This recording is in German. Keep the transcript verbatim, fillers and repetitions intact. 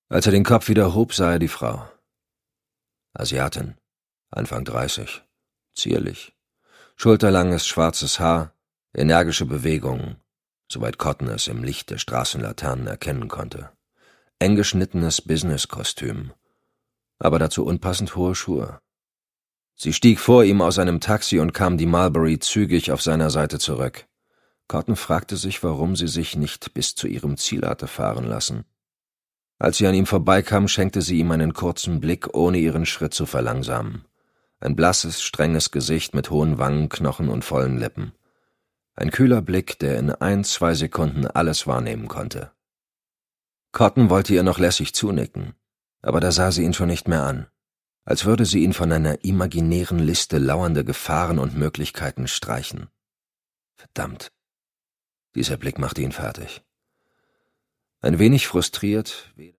Als er den Kopf wieder hob, sah er die Frau. Asiatin, Anfang dreißig, zierlich, schulterlanges schwarzes Haar, energische Bewegungen, soweit Cotton es im Licht der Straßenlaternen erkennen konnte. Eng geschnittenes Businesskostüm, aber dazu unpassend hohe Schuhe. Sie stieg vor ihm aus einem Taxi und kam die Mulberry zügig auf seiner Seite zurück. Cotton fragte sich, warum sie sich nicht bis zu ihrem Ziel hatte fahren lassen. Als sie an ihm vorbeikam, schenkte sie ihm einen kurzen Blick, ohne ihren Schritt zu verlangsamen. Ein blasses, strenges Gesicht mit hohen Wangenknochen und vollen Lippen. Ein kühler Blick, der in ein, zwei Sekunden alles wahrnehmen konnte. Cotton wollte ihr noch lässig zunicken, aber da sah sie ihn schon nicht mehr an, als würde sie ihn von einer imaginären Liste lauernder Gefahren und Möglichkeiten streichen. Verdammt. Dieser Blick machte ihn fertig. Ein wenig frustriert,